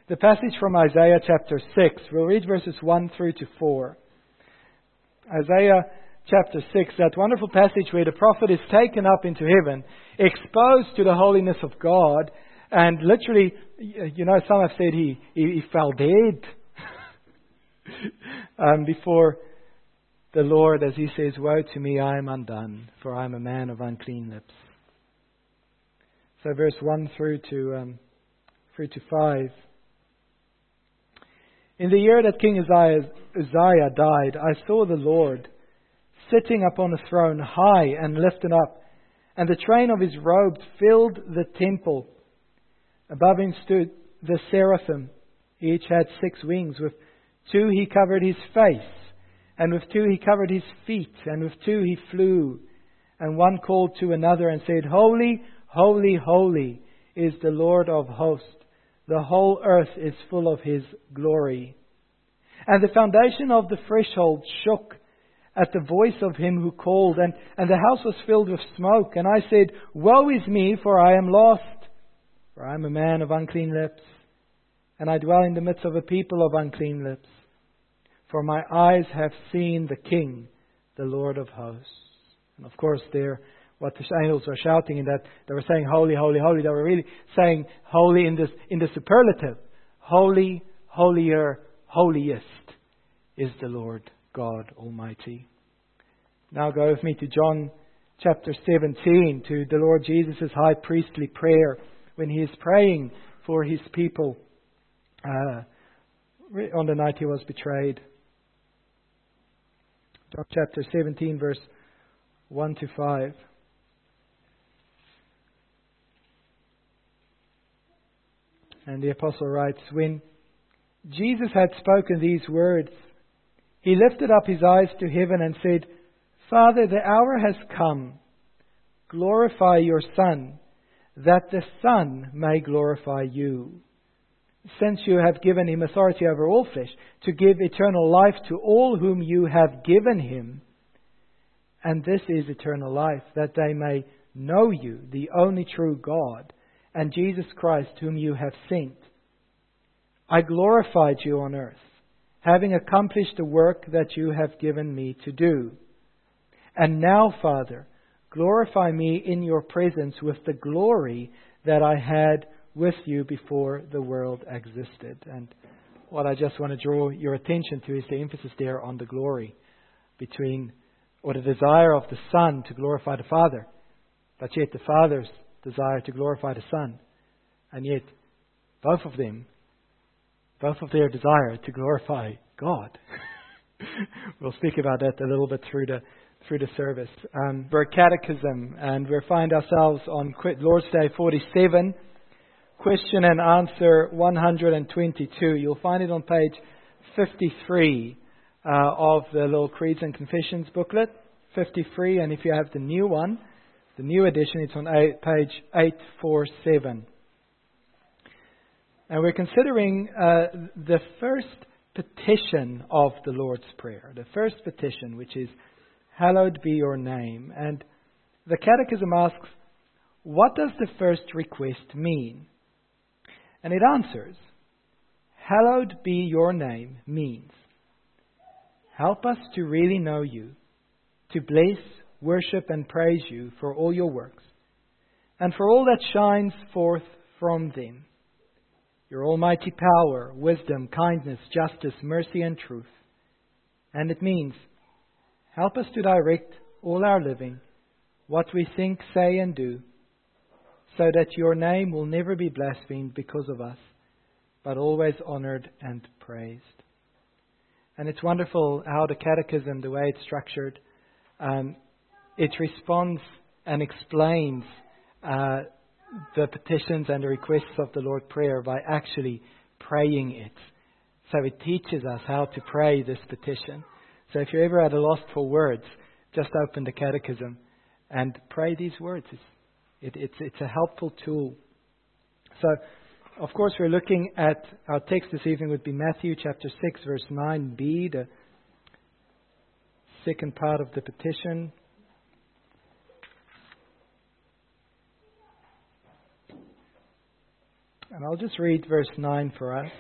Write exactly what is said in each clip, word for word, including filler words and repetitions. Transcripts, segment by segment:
the passage from Isaiah chapter six. We'll read verses one through to four. Isaiah chapter six, that wonderful passage where the prophet is taken up into heaven, exposed to the holiness of God, and literally, you know, some have said he, he, he fell dead um, before the Lord, as he says, "Woe to me, I am undone, for I am a man of unclean lips." So verse one through to um, through to five. In the year that King Uzziah, Uzziah died, I saw the Lord sitting upon a throne, high and lifted up, and the train of his robe filled the temple. Above him stood the seraphim. Each had six wings. With two he covered his face, and with two he covered his feet, and with two he flew. And one called to another and said, "Holy, holy, holy is the Lord of hosts. The whole earth is full of His glory." And the foundation of the threshold shook at the voice of him who called, and, and the house was filled with smoke. And I said, "Woe is me, for I am lost, for I am a man of unclean lips, and I dwell in the midst of a people of unclean lips. For my eyes have seen the King, the Lord of hosts." And of course there, what the angels were shouting in that, they were saying, "Holy, holy, holy." They were really saying holy in this in the superlative. Holy, holier, holiest is the Lord God Almighty. Now go with me to John chapter seventeen, to the Lord Jesus' high priestly prayer when He is praying for His people uh, on the night He was betrayed. John chapter seventeen, verse one to five. And the apostle writes, "When Jesus had spoken these words, He lifted up His eyes to heaven and said, 'Father, the hour has come. Glorify Your Son, that the Son may glorify You, since You have given Him authority over all flesh, to give eternal life to all whom You have given Him. And this is eternal life, that they may know You, the only true God, and Jesus Christ, whom You have sent. I glorified You on earth, having accomplished the work that You have given Me to do. And now, Father, glorify Me in Your presence with the glory that I had with You before the world existed." And what I just want to draw your attention to is the emphasis there on the glory between, or the desire of the Son to glorify the Father, but yet the Father's desire to glorify the Son, and yet both of them, both of their desire to glorify God. We'll speak about that a little bit through the through the service. Um, we're a catechism, and we find ourselves on Lord's Day forty-seven, question and answer one hundred twenty-two. You'll find it on page fifty-three uh, of the little Creeds and Confessions booklet, fifty-three, and if you have the new one, the new edition, it's on eight, page eight forty-seven. And we're considering uh, the first petition of the Lord's Prayer. The first petition, which is, "Hallowed be Your name." And the Catechism asks, what does the first request mean? And it answers, "Hallowed be Your name" means, help us to really know You, to bless, worship and praise You for all Your works, and for all that shines forth from them. Your almighty power, wisdom, kindness, justice, mercy and truth. And it means, help us to direct all our living, what we think, say and do, so that Your name will never be blasphemed because of us, but always honored and praised. And it's wonderful how the Catechism, the way it's structured, um, it responds and explains uh, the petitions and the requests of the Lord's Prayer by actually praying it. So it teaches us how to pray this petition. So if you're ever at a loss for words, just open the Catechism and pray these words. It's, it, it's, it's a helpful tool. So, of course, we're looking at, our text this evening would be Matthew chapter six, verse nine b, the second part of the petition. And I'll just read verse nine for us.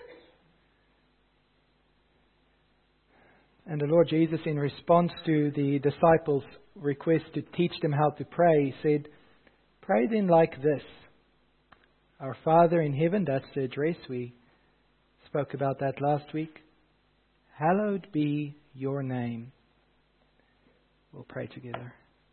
And the Lord Jesus, in response to the disciples' request to teach them how to pray, said, "Pray then like this. Our Father in heaven," that's the address. We spoke about that last week. "Hallowed be your name." We'll pray together.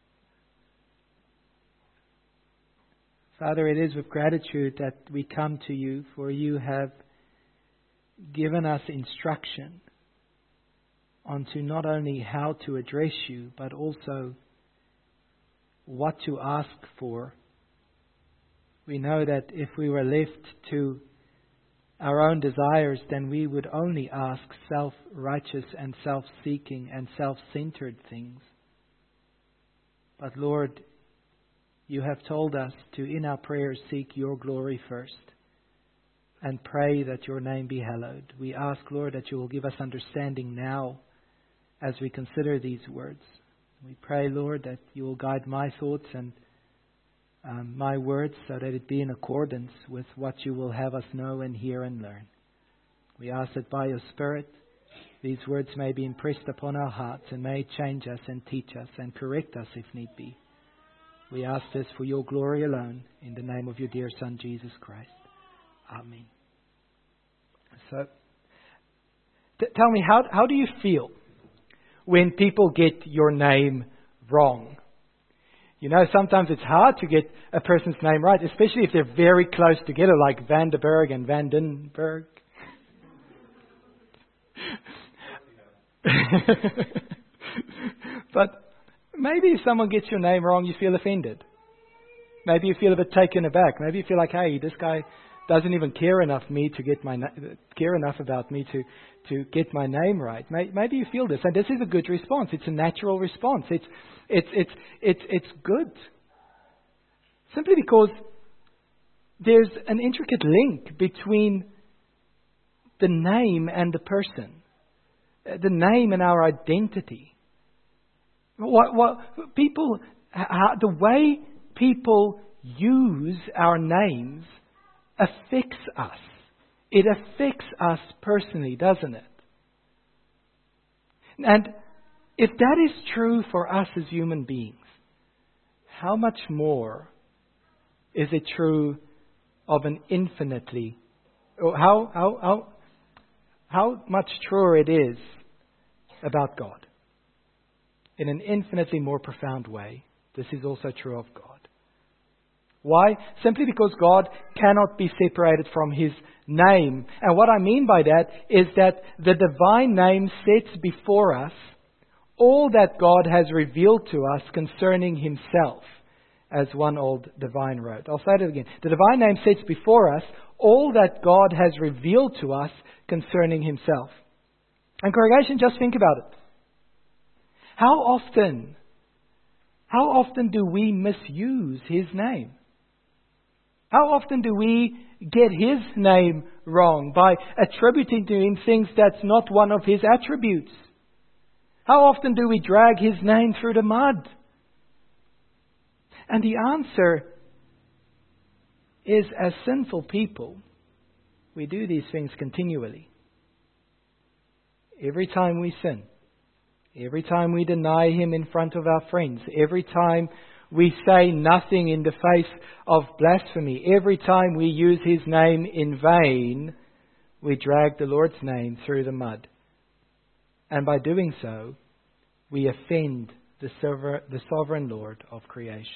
Father, it is with gratitude that we come to you, for you have given us instruction onto not only how to address you, but also what to ask for. We know that if we were left to our own desires, then we would only ask self-righteous and self-seeking and self-centered things. But Lord, you have told us to, in our prayers, seek your glory first and pray that your name be hallowed. We ask, Lord, that you will give us understanding now as we consider these words. We pray, Lord, that you will guide my thoughts and um, my words so that it be in accordance with what you will have us know and hear and learn. We ask that by your Spirit, these words may be impressed upon our hearts and may change us and teach us and correct us if need be. We ask this for your glory alone, in the name of your dear Son, Jesus Christ. Amen. So, t- tell me, how, how do you feel when people get your name wrong? You know, sometimes it's hard to get a person's name right, especially if they're very close together, like Vandenberg and Vandenberg. But maybe if someone gets your name wrong, you feel offended. Maybe you feel a bit taken aback. Maybe you feel like, hey, this guy doesn't even care enough me to get my na- care enough about me to to get my name right. Maybe you feel this, and this is a good response. It's a natural response. It's it's it's it's it's good. Simply because there's an intricate link between the name and the person, the name and our identity. What what people how, the way people use our names affects us. It affects us personally, doesn't it? And if that is true for us as human beings, how much more is it true of an infinitely, or how how how how much truer it is about God? In an infinitely more profound way, this is also true of God. Why? Simply because God cannot be separated from His name. And what I mean by that is that the divine name sets before us all that God has revealed to us concerning Himself, as one old divine wrote. I'll say it again. The divine name sets before us all that God has revealed to us concerning Himself. And congregation, just think about it. How often, how often do we misuse His name? How often do we get His name wrong by attributing to Him things that's not one of His attributes? How often do we drag His name through the mud? And the answer is, as sinful people, we do these things continually. Every time we sin, every time we deny Him in front of our friends, every time we say nothing in the face of blasphemy, every time we use His name in vain, we drag the Lord's name through the mud. And by doing so, we offend the the sovereign Lord of creation.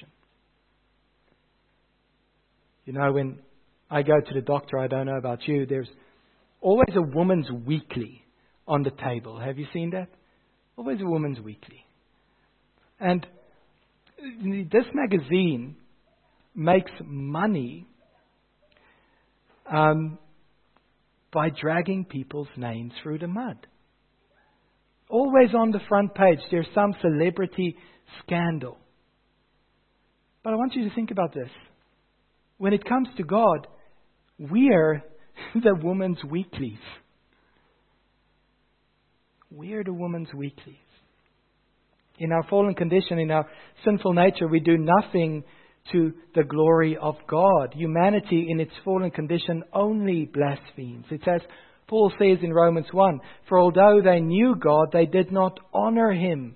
You know, when I go to the doctor, I don't know about you, there's always a woman's weekly on the table. Have you seen that? Always a woman's weekly. And this magazine makes money um, by dragging people's names through the mud. Always on the front page, there's some celebrity scandal. But I want you to think about this. When it comes to God, we are the woman's weeklies. We are the woman's weeklies. In our fallen condition, in our sinful nature, we do nothing to the glory of God. Humanity in its fallen condition only blasphemes. It's as Paul says in Romans one, for although they knew God, they did not honor Him.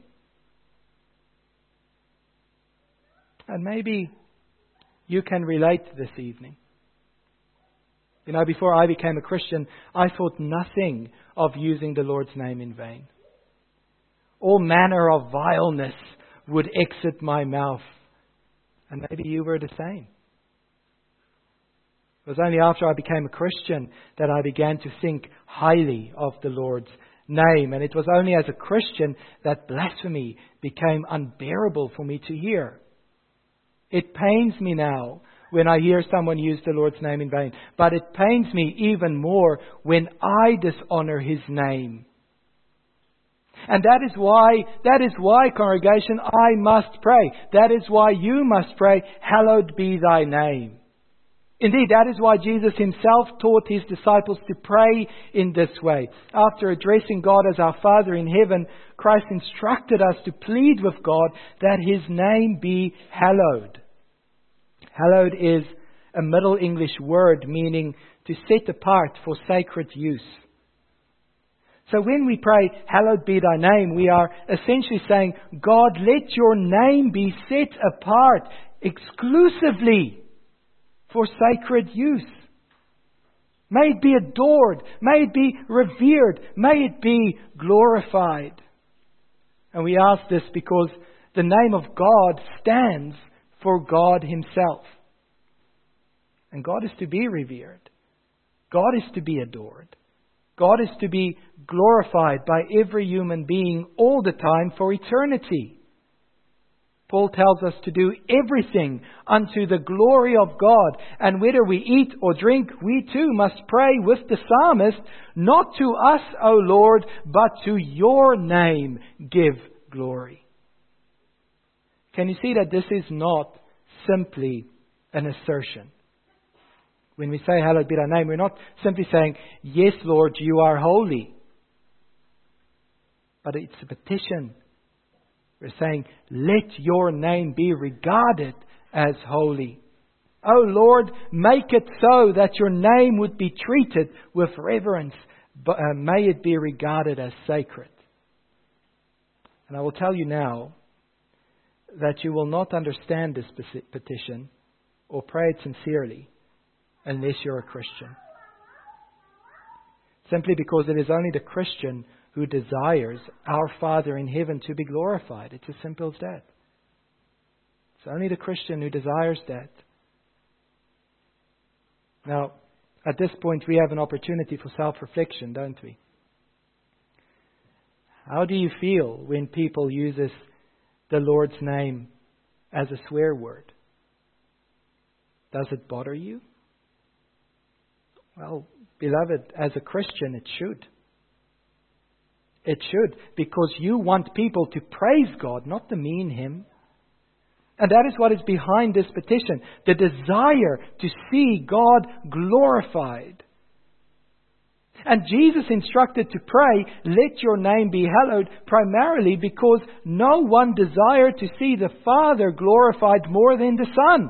And maybe you can relate this evening. You know, before I became a Christian, I thought nothing of using the Lord's name in vain. All manner of vileness would exit my mouth. And maybe you were the same. It was only after I became a Christian that I began to think highly of the Lord's name. And it was only as a Christian that blasphemy became unbearable for me to hear. It pains me now when I hear someone use the Lord's name in vain. But it pains me even more when I dishonor His name. And that is why, that is why, congregation, I must pray. That is why you must pray, hallowed be Thy name. Indeed, that is why Jesus Himself taught His disciples to pray in this way. After addressing God as our Father in heaven, Christ instructed us to plead with God that His name be hallowed. Hallowed is a Middle English word meaning to set apart for sacred use. So when we pray, hallowed be Thy name, we are essentially saying, God, let Your name be set apart exclusively for sacred use. May it be adored. May it be revered. May it be glorified. And we ask this because the name of God stands for God Himself. And God is to be revered. God is to be adored. God is to be glorified by every human being all the time for eternity. Paul tells us to do everything unto the glory of God. And whether we eat or drink, we too must pray with the psalmist, not to us, O Lord, but to Your name give glory. Can you see that this is not simply an assertion? When we say, hallowed be Thy name, we're not simply saying, yes, Lord, You are holy. But it's a petition. We're saying, let Your name be regarded as holy. Oh Lord, make it so that Your name would be treated with reverence. But uh, may it be regarded as sacred. And I will tell you now that you will not understand this petition or pray it sincerely unless you're a Christian. Simply because it is only the Christian who desires our Father in heaven to be glorified. It's as simple as that. It's only the Christian who desires that. Now, at this point, we have an opportunity for self-reflection, don't we? How do you feel when people use the Lord's name as a swear word? Does it bother you? Well, beloved, as a Christian, it should. It should, because you want people to praise God, not demean Him. And that is what is behind this petition, the desire to see God glorified. And Jesus instructed to pray, let Your name be hallowed, primarily because no one desired to see the Father glorified more than the Son.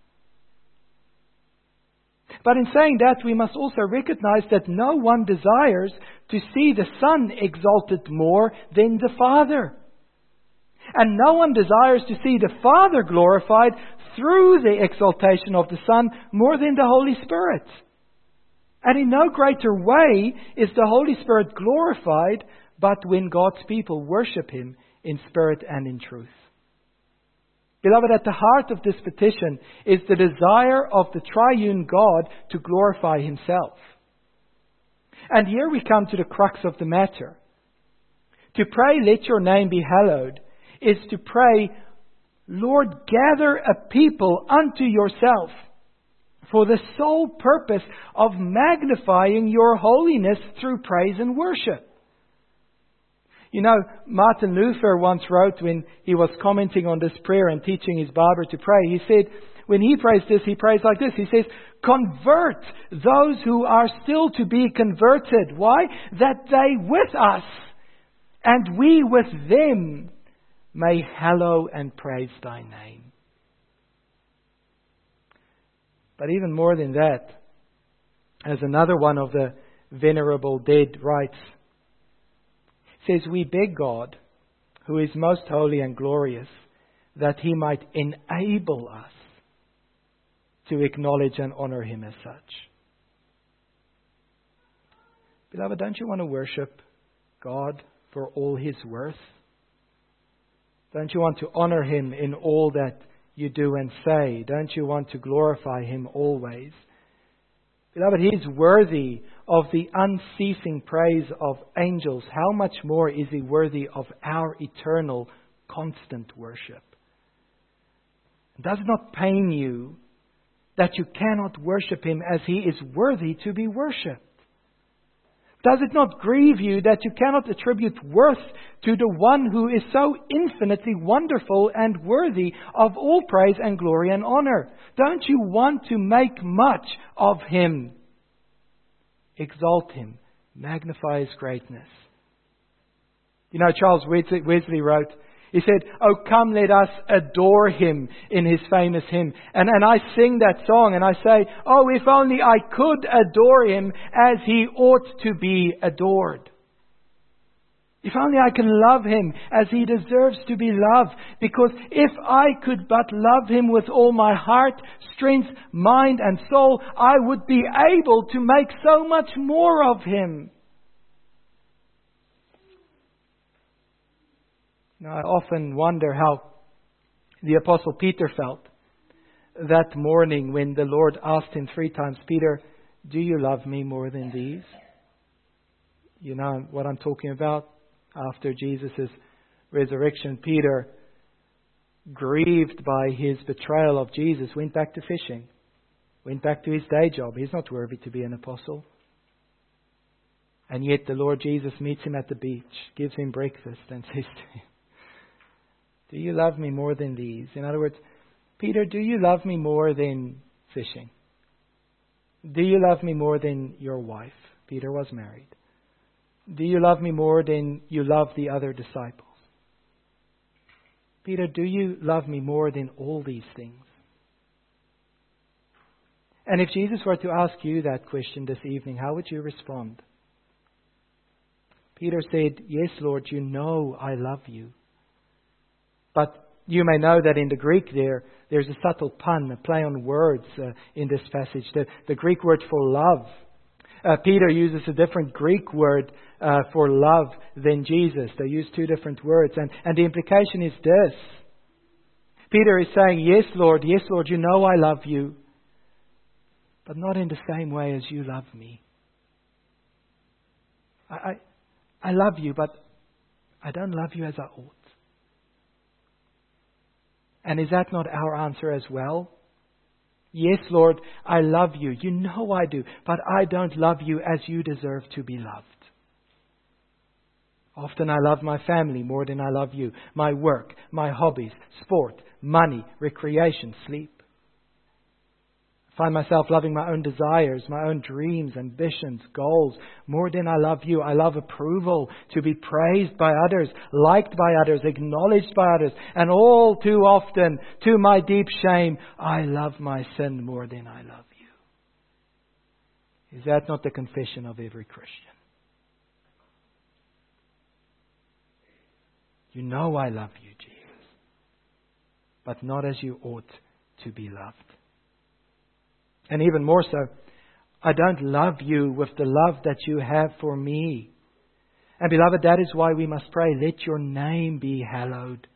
But in saying that, we must also recognize that no one desires to see the Son exalted more than the Father. And no one desires to see the Father glorified through the exaltation of the Son more than the Holy Spirit. And in no greater way is the Holy Spirit glorified but when God's people worship Him in spirit and in truth. Beloved, at the heart of this petition is the desire of the triune God to glorify Himself. And here we come to the crux of the matter. To pray, let Your name be hallowed, is to pray, Lord, gather a people unto Yourself for the sole purpose of magnifying Your holiness through praise and worship. You know, Martin Luther once wrote when he was commenting on this prayer and teaching his barber to pray, he said, when he prays this, he prays like this. He says, convert those who are still to be converted. Why? That they with us and we with them may hallow and praise Thy name. But even more than that, as another one of the venerable dead writes, says, we beg God, who is most holy and glorious, that He might enable us to acknowledge and honor Him as such. Beloved, don't you want to worship God for all His worth? Don't you want to honor Him in all that you do and say? Don't you want to glorify Him always? Beloved, He is worthy of the unceasing praise of angels. How much more is He worthy of our eternal, constant worship? Does it not pain you that you cannot worship Him as He is worthy to be worshipped? Does it not grieve you that you cannot attribute worth to the one who is so infinitely wonderful and worthy of all praise and glory and honor? Don't you want to make much of Him? Exalt Him. Magnify His greatness. You know, Charles Wesley wrote, he said, "Oh, come, let us adore Him," in his famous hymn. And, and I sing that song and I say, oh, if only I could adore Him as He ought to be adored. If only I can love Him as He deserves to be loved. Because if I could but love Him with all my heart, strength, mind and soul, I would be able to make so much more of Him. Now, I often wonder how the Apostle Peter felt that morning when the Lord asked him three times, Peter, do you love me more than these? You know what I'm talking about? After Jesus' resurrection, Peter, grieved by his betrayal of Jesus, went back to fishing, went back to his day job. He's not worthy to be an apostle. And yet the Lord Jesus meets him at the beach, gives him breakfast and says to him, do you love me more than these? In other words, Peter, do you love me more than fishing? Do you love me more than your wife? Peter was married. Do you love me more than you love the other disciples? Peter, do you love me more than all these things? And if Jesus were to ask you that question this evening, how would you respond? Peter said, yes, Lord, you know I love you. But you may know that in the Greek there, there's a subtle pun, a play on words uh, in this passage. The, the Greek word for love. Uh, Peter uses a different Greek word uh, for love than Jesus. They use two different words. And, and the implication is this. Peter is saying, yes, Lord, yes, Lord, you know I love you. But not in the same way as you love me. I, I, I love you, but I don't love you as I ought. And is that not our answer as well? Yes, Lord, I love you. You know I do. But I don't love you as you deserve to be loved. Often I love my family more than I love you. My work, my hobbies, sport, money, recreation, sleep. I find myself loving my own desires, my own dreams, ambitions, goals, more than I love you. I love approval, to be praised by others, liked by others, acknowledged by others. And all too often, to my deep shame, I love my sin more than I love you. Is that not the confession of every Christian? You know I love you, Jesus, but not as you ought to be loved. And even more so, I don't love you with the love that you have for me. And beloved, that is why we must pray, let your name be hallowed.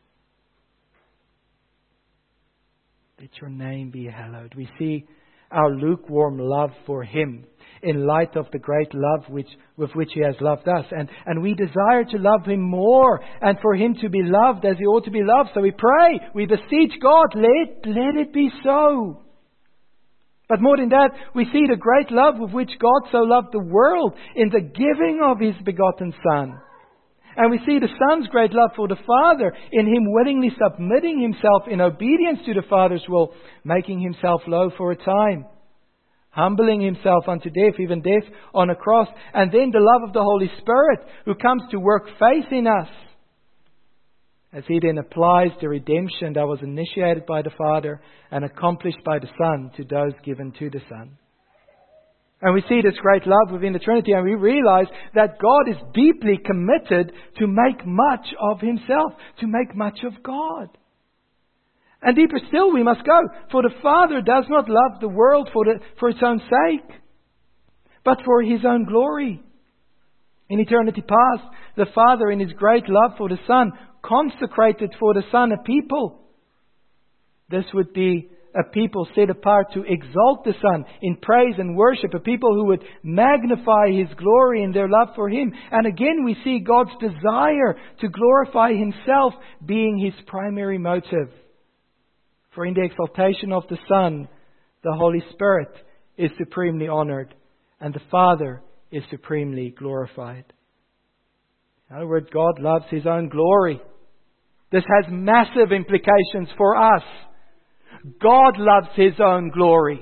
Let your name be hallowed. We see our lukewarm love for Him in light of the great love which, with which He has loved us. And, and we desire to love Him more and for Him to be loved as He ought to be loved. So we pray, we beseech God, let, let it be so. But more than that, we see the great love with which God so loved the world in the giving of His begotten Son. And we see the Son's great love for the Father in Him willingly submitting Himself in obedience to the Father's will, making Himself low for a time, humbling Himself unto death, even death on a cross. And then the love of the Holy Spirit who comes to work faith in us. as He then applies the redemption that was initiated by the Father and accomplished by the Son to those given to the Son. And we see this great love within the Trinity, and we realize that God is deeply committed to make much of Himself, to make much of God. And deeper still we must go, for the Father does not love the world for, the, for its own sake, but for His own glory. In eternity past, the Father, in His great love for the Son, consecrated for the Son a people. This would be a people set apart to exalt the Son in praise and worship, a people who would magnify His glory in their love for Him. And again we see God's desire to glorify Himself being His primary motive. For in the exaltation of the Son, the Holy Spirit is supremely honored, and the Father is supremely glorified. In other words, God loves His own glory. This has massive implications for us. God loves His own glory.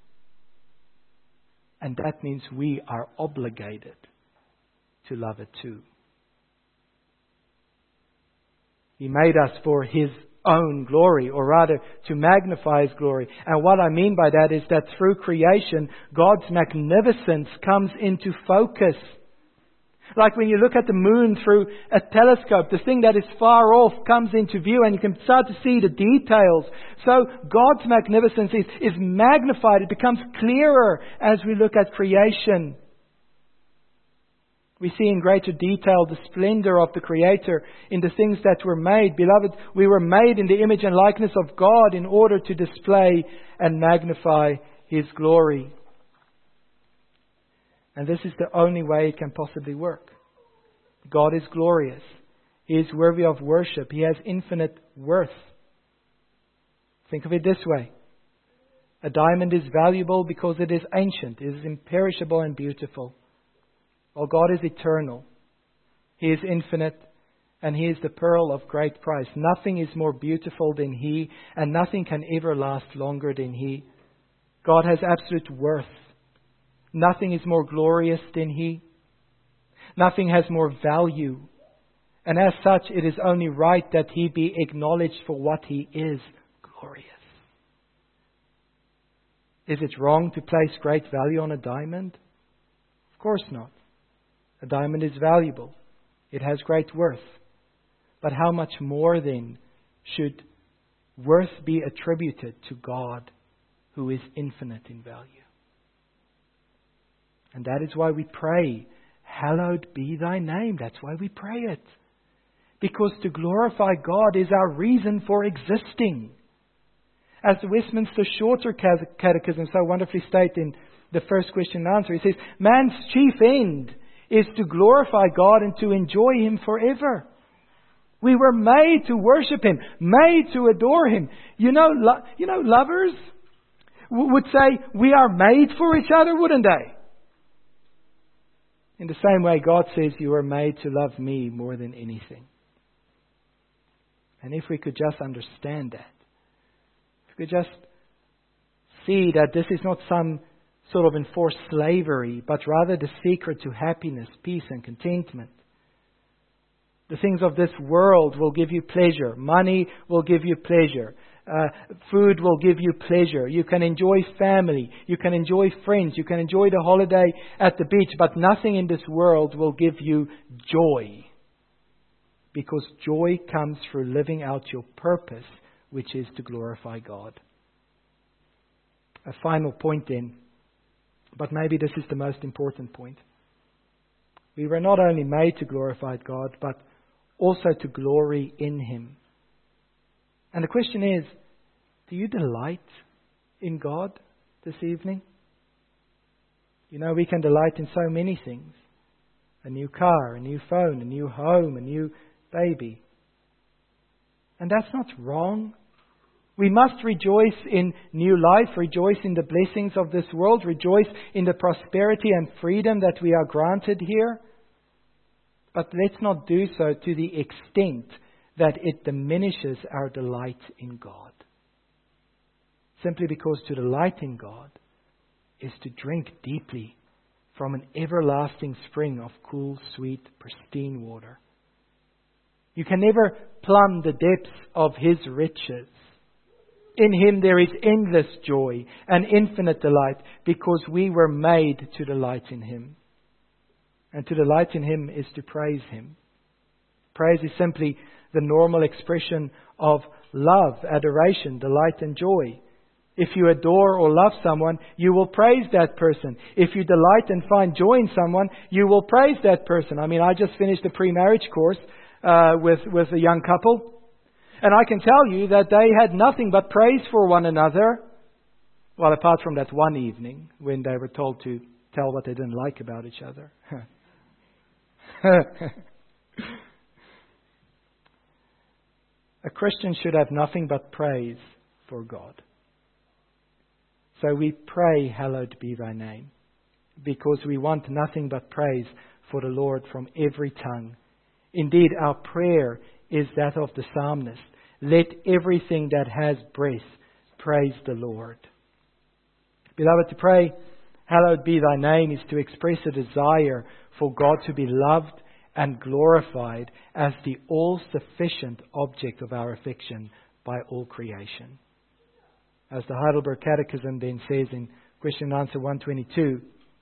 And that means we are obligated to love it too. He made us for His own glory, or rather to magnify His glory. And what I mean by that is that through creation, God's magnificence comes into focus. Like when you look at the moon through a telescope, the thing that is far off comes into view and you can start to see the details. So God's magnificence is, is magnified. It becomes clearer as we look at creation. We see in greater detail the splendor of the Creator in the things that were made. Beloved, we were made in the image and likeness of God in order to display and magnify His glory. And this is the only way it can possibly work. God is glorious. He is worthy of worship. He has infinite worth. Think of it this way. A diamond is valuable because it is ancient. It is imperishable and beautiful. Well, God is eternal. He is infinite, and He is the pearl of great price. Nothing is more beautiful than He, and nothing can ever last longer than He. God has absolute worth. Nothing is more glorious than He. Nothing has more value. And as such, it is only right that He be acknowledged for what He is, glorious. Is it wrong to place great value on a diamond? Of course not. A diamond is valuable. It has great worth. But how much more then should worth be attributed to God, who is infinite in value? And that is why we pray, hallowed be Thy name. That's why we pray it. Because to glorify God is our reason for existing. As the Westminster Shorter Catechism so wonderfully states in the first question and answer, it says, man's chief end is to glorify God and to enjoy Him forever. We were made to worship Him, made to adore Him. You know, lo- you know, lovers w- would say, we are made for each other, wouldn't they? In the same way, God says, you are made to love me more than anything. And if we could just understand that, if we could just see that this is not some sort of enforced slavery, but rather the secret to happiness, peace and contentment. The things of this world will give you pleasure. Money will give you pleasure. Uh, food will give you pleasure. You can enjoy family. You can enjoy friends. You can enjoy the holiday at the beach. But nothing in this world will give you joy. Because joy comes through living out your purpose, which is to glorify God. A final point then. But maybe this is the most important point. We were not only made to glorify God, but also to glory in Him. And the question is, do you delight in God this evening? You know, we can delight in so many things. A new car, a new phone, a new home, a new baby. And that's not wrong. We must rejoice in new life, rejoice in the blessings of this world, rejoice in the prosperity and freedom that we are granted here. But let's not do so to the extent that it diminishes our delight in God. Simply because to delight in God is to drink deeply from an everlasting spring of cool, sweet, pristine water. You can never plumb the depths of His riches. In Him there is endless joy and infinite delight because we were made to delight in Him. And to delight in Him is to praise Him. Praise is simply the normal expression of love, adoration, delight and joy. If you adore or love someone, you will praise that person. If you delight and find joy in someone, you will praise that person. I mean, I just finished a pre-marriage course uh, with, with a young couple. And I can tell you that they had nothing but praise for one another. Well, apart from that one evening when they were told to tell what they didn't like about each other. A Christian should have nothing but praise for God. So we pray, hallowed be thy name, because we want nothing but praise for the Lord from every tongue. Indeed, our prayer is that of the psalmist. Let everything that has breath praise the Lord. Beloved, to pray, hallowed be thy name, is to express a desire for God to be loved and glorified as the all-sufficient object of our affection by all creation. As the Heidelberg Catechism then says in Question and Answer one twenty-two,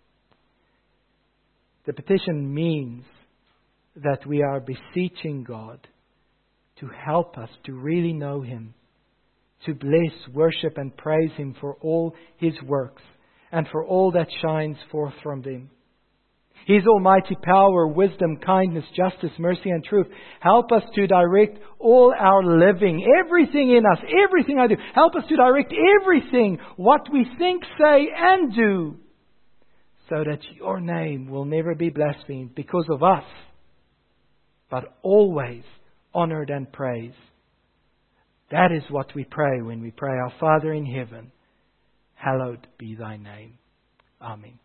the petition means that we are beseeching God to help us to really know Him, to bless, worship and praise Him for all His works and for all that shines forth from them. His almighty power, wisdom, kindness, justice, mercy and truth help us to direct all our living, everything in us, everything I do. Help us to direct everything, what we think, say and do, so that your name will never be blasphemed because of us, but always honored and praised. That is what we pray when we pray, Our Father in heaven, hallowed be thy name. Amen.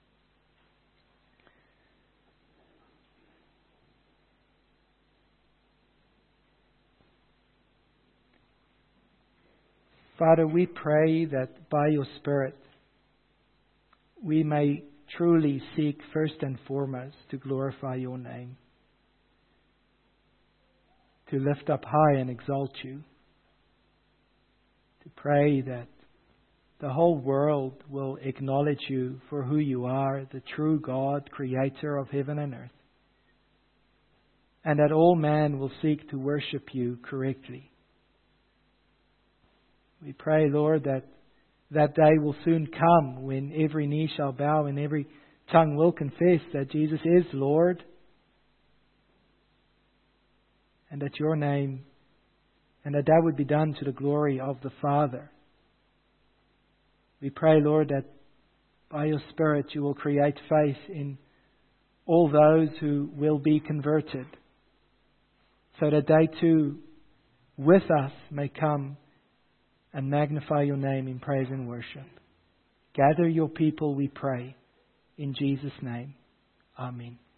Father, we pray that by your Spirit we may truly seek first and foremost to glorify your name, to lift up high and exalt you, to pray that the whole world will acknowledge you for who you are, the true God, creator of heaven and earth, and that all man will seek to worship you correctly. We pray, Lord, that that day will soon come when every knee shall bow and every tongue will confess that Jesus is Lord, and that your name, and that that would be done to the glory of the Father. We pray, Lord, that by your Spirit you will create faith in all those who will be converted, so that they too with us may come and magnify your name in praise and worship. Gather your people, we pray, in Jesus' name. Amen.